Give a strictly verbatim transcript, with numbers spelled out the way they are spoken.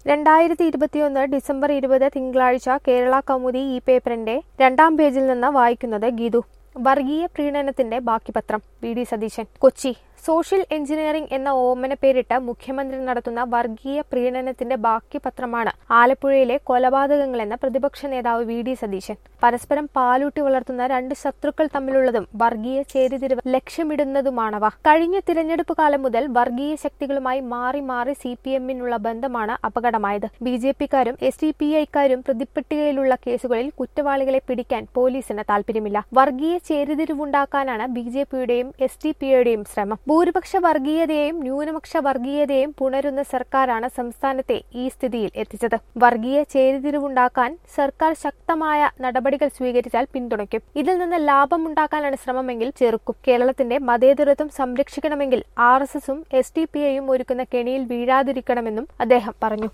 രണ്ടായിരത്തി ഇരുപത്തിയൊന്ന് ഡിസംബർ ഇരുപത് തിങ്കളാഴ്ച കേരള കൗമുദി ഈ പേപ്പറിന്റെ രണ്ടാം പേജിൽ നിന്ന് വായിക്കുന്നത് ഗീതു. വർഗീയ പ്രീണനത്തിന്റെ ബാക്കിപത്രം. വി ഡി സതീശൻ, കൊച്ചി. സോഷ്യൽ എഞ്ചിനീയറിംഗ് എന്ന ഓമന പേരിട്ട് മുഖ്യമന്ത്രി നടത്തുന്ന വർഗീയ പ്രീണനത്തിന്റെ ബാക്കിപത്രമാണ് ആലപ്പുഴയിലെ കൊലപാതകങ്ങളെന്ന് പ്രതിപക്ഷ നേതാവ് വി ഡി സതീശൻ. പരസ്പരം പാലൂട്ടി വളർത്തുന്ന രണ്ട് ശത്രുക്കൾ തമ്മിലുള്ളതും വർഗീയ ചേരിതിരിവ് ലക്ഷ്യമിടുന്നതുമാണവ. കഴിഞ്ഞ തിരഞ്ഞെടുപ്പ് കാലം മുതൽ വർഗീയ ശക്തികളുമായി മാറി മാറി സി പി എമ്മിനുള്ള ബന്ധമാണ് അപകടമായത്. ബി ജെ പിക്കാരും എസ് ഡി പി ഐക്കാരും പ്രതിപ്പട്ടികയിലുള്ള കേസുകളിൽ കുറ്റവാളികളെ പിടിക്കാൻ പോലീസിന് താൽപര്യമില്ല. വർഗീയ ചേരിതിരിവുണ്ടാക്കാനാണ് ബി ജെ പിയുടെയും എസ് ഡി പി ഐയുടെയും ശ്രമം. ഭൂരിപക്ഷ വർഗീയതയെയും ന്യൂനപക്ഷ വർഗീയതയെയും പുണരുന്ന സർക്കാരാണ് സംസ്ഥാനത്തെ ഈ സ്ഥിതിയിൽ എത്തിച്ചത്. വർഗീയ ചേരിതിരിവുണ്ടാക്കാൻ സർക്കാർ ശക്തമായ നടപടികൾ സ്വീകരിച്ചാൽ പിന്തുണയ്ക്കും. ഇതിൽ നിന്ന് ലാഭമുണ്ടാക്കാനാണ് ശ്രമമെങ്കിൽ ചെറുക്കും. കേരളത്തിന്റെ മതേതരത്വം സംരക്ഷിക്കണമെങ്കിൽ ആർ എസ് എസും എസ് ഡി പി ഐയും ഒരുക്കുന്ന കെണിയിൽ വീഴാതിരിക്കണമെന്നും അദ്ദേഹം പറഞ്ഞു.